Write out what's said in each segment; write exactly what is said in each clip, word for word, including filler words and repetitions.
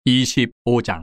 이십오 장.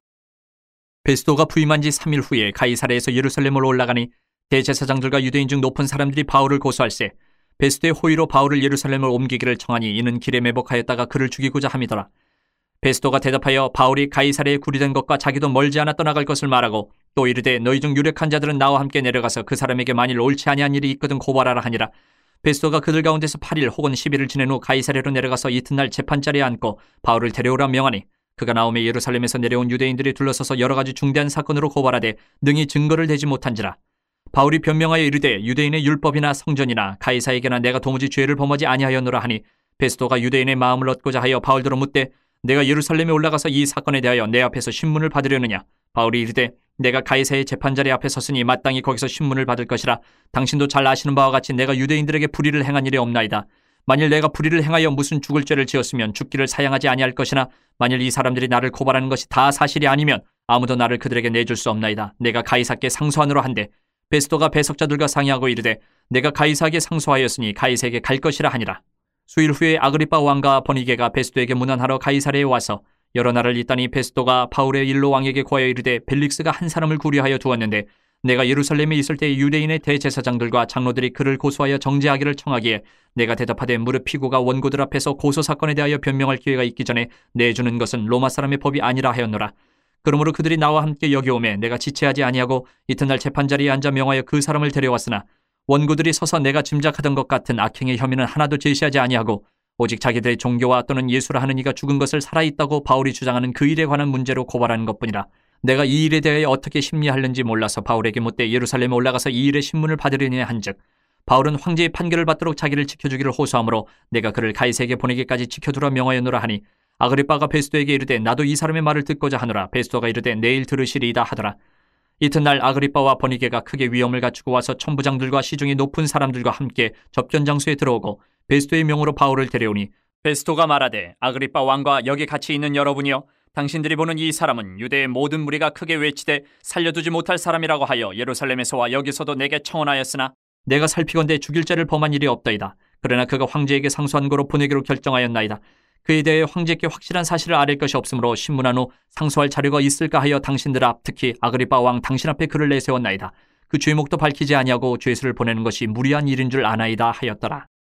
베스도가 부임한 지 삼 일 후에 가이사랴에서 예루살렘으로 올라가니 대제사장들과 유대인 중 높은 사람들이 바울을 고소할세 베스도의 호의로 바울을 예루살렘을 옮기기를 청하니 이는 길에 매복하였다가 그를 죽이고자 함이더라. 베스도가 대답하여 바울이 가이사랴에 구리된 것과 자기도 멀지 않아 떠나갈 것을 말하고 또 이르되 너희 중 유력한 자들은 나와 함께 내려가서 그 사람에게 만일 옳지 아니한 일이 있거든 고발하라 하니라. 베스도가 그들 가운데서 팔 일 혹은 십 일을 지낸 후 가이사랴로 내려가서 이튿날 재판자리에 앉고 바울을 데려오라 명하니 그가 나오매 예루살렘에서 내려온 유대인들이 둘러서서 여러 가지 중대한 사건으로 고발하되 능히 증거를 대지 못한지라. 바울이 변명하여 이르되 유대인의 율법이나 성전이나 가이사에게나 내가 도무지 죄를 범하지 아니하였노라 하니 베스도가 유대인의 마음을 얻고자 하여 바울더러 묻되 내가 예루살렘에 올라가서 이 사건에 대하여 내 앞에서 신문을 받으려느냐. 바울이 이르되 내가 가이사의 재판자리 앞에 섰으니 마땅히 거기서 신문을 받을 것이라. 당신도 잘 아시는 바와 같이 내가 유대인들에게 불의를 행한 일이 없나이다. 만일 내가 불의를 행하여 무슨 죽을 죄를 지었으면 죽기를 사양하지 아니할 것이나 만일 이 사람들이 나를 고발하는 것이 다 사실이 아니면 아무도 나를 그들에게 내줄 수 없나이다. 내가 가이사께 상소하노라 한데 베스도가 배석자들과 상의하고 이르되 내가 가이사에게 상소하였으니 가이사에게 갈 것이라 하니라. 수일 후에 아그리빠 왕과 버니게가 베스도에게 문안하러 가이사랴에 와서 여러 날을 있다니 베스도가 바울의 일로 왕에게 고하여 이르되 벨릭스가 한 사람을 구려하여 두었는데 내가 예루살렘에 있을 때 유대인의 대제사장들과 장로들이 그를 고소하여 정죄하기를 청하기에 내가 대답하되 무릇 피고가 원고들 앞에서 고소사건에 대하여 변명할 기회가 있기 전에 내주는 것은 로마 사람의 법이 아니라 하였노라. 그러므로 그들이 나와 함께 여기 오매 내가 지체하지 아니하고 이튿날 재판자리에 앉아 명하여 그 사람을 데려왔으나 원고들이 서서 내가 짐작하던 것 같은 악행의 혐의는 하나도 제시하지 아니하고 오직 자기들의 종교와 또는 예수라 하는 이가 죽은 것을 살아있다고 바울이 주장하는 그 일에 관한 문제로 고발하는 것뿐이라. 내가 이 일에 대하여 어떻게 심리하는지 몰라서 바울에게 묻되 예루살렘에 올라가서 이 일의 신문을 받으려니 한즉 바울은 황제의 판결을 받도록 자기를 지켜주기를 호소하므로 내가 그를 가이사에게 보내기까지 지켜두라 명하였노라 하니 아그리빠가 베스도에게 이르되 나도 이 사람의 말을 듣고자 하노라. 베스도가 이르되 내일 들으시리이다 하더라. 이튿날 아그리빠와 버니게가 크게 위엄을 갖추고 와서 천부장들과 시중의 높은 사람들과 함께 접견 장소에 들어오고 베스도의 명으로 바울을 데려오니 베스도가 말하되 아그리빠 왕과 여기 같이 있는 여러분이여 당신들이 보는 이 사람은 유대의 모든 무리가 크게 외치되 살려두지 못할 사람이라고 하여 예루살렘에서와 여기서도 내게 청언하였으나 내가 살피건대 죽일 죄를 범한 일이 없다이다. 그러나 그가 황제에게 상소한 거로 보내기로 결정하였나이다. 그에 대해 황제께 확실한 사실을 아릴 것이 없으므로 신문한 후 상소할 자료가 있을까 하여 당신들 앞 특히 아그리빠 왕 당신 앞에 그를 내세웠나이다. 그 죄목도 밝히지 아니하고 죄수를 보내는 것이 무리한 일인 줄 아나이다 하였더라.